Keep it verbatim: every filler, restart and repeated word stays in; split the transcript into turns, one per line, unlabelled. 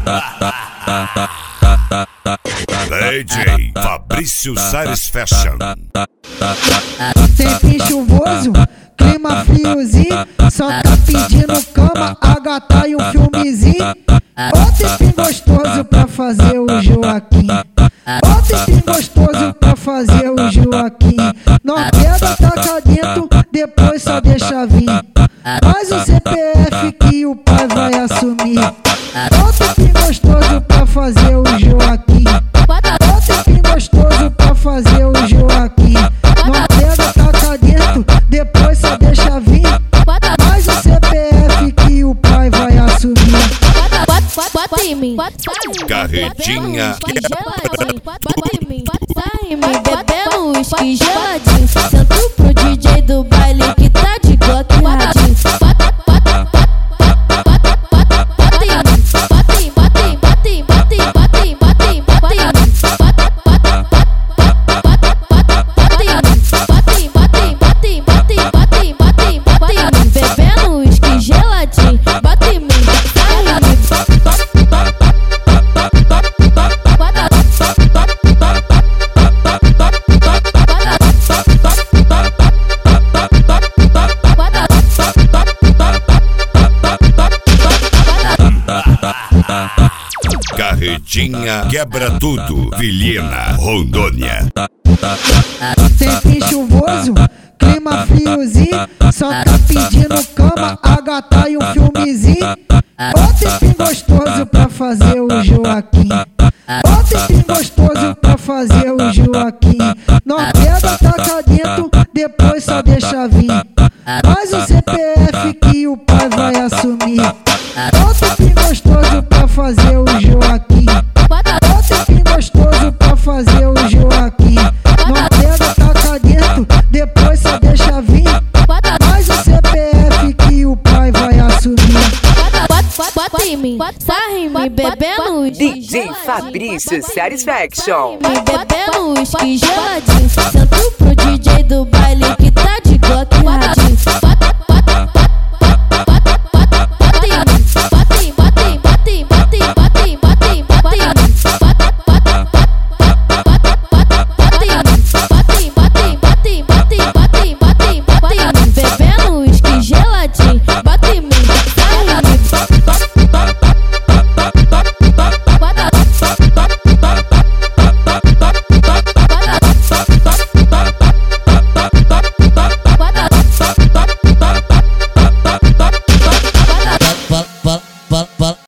D J Fabrício Salles Fashion.
Tempo chuvoso, clima friozinho, só tá pedindo cama, a gata e um filmezinho. Ó tempinho gostoso pra fazer o Joaquim. Ó tempinho gostoso pra fazer o Joaquim. Não pega, taca dentro, depois só deixa vir. Faz o C P F que o pai vai assumir. Ó tempinho gostoso pra fazer o Joaquim. Ó tempinho gostoso pra fazer o Joaquim. Não pega, taca dentro, depois só deixa vir. Faz o C P F que o pai vai assumir.
Bota em mim,
Carretinha
bota em mim, sai me bebendo uísque geladinho. Sento pro D J do baile que tá de Glock radinho. Bota, bota, bota, bota, bota em mim, bota em, bota em, bota em, bota em, bota em, bota em, bota em mim, bota, bota, bota, bota, bota em mim, bota em, bota em, bota em, bota em, bota em, bota em, bota em mim, bebendo uísque geladinho. Bota em mim, sai me
Carretinha quebra tudo, Vilhena, Rondônia.
Tempo chuvoso, clima friozinho, só tá pedindo cama, a gata e um filmezinho. Ó tempinho gostoso pra fazer o Joaquim. Ó tempinho gostoso pra fazer o Joaquim. Não pega, taca dentro, depois só deixa vir. Faz o C P F que o pai vai assumir. Ó tempinho gostoso pra fazer o Joaquim. Ó tempinho gostoso pra fazer o Joaquim. Não pega, taca dentro, depois só deixa vir. Faz o C P F que o pai vai assumir.
bota em mim, sai me bebendo uísque.
D J Fabrício Salles Fashion.
Me bebendo uísque geladinho. Sento pro D J do baile que tá de Glock radinho.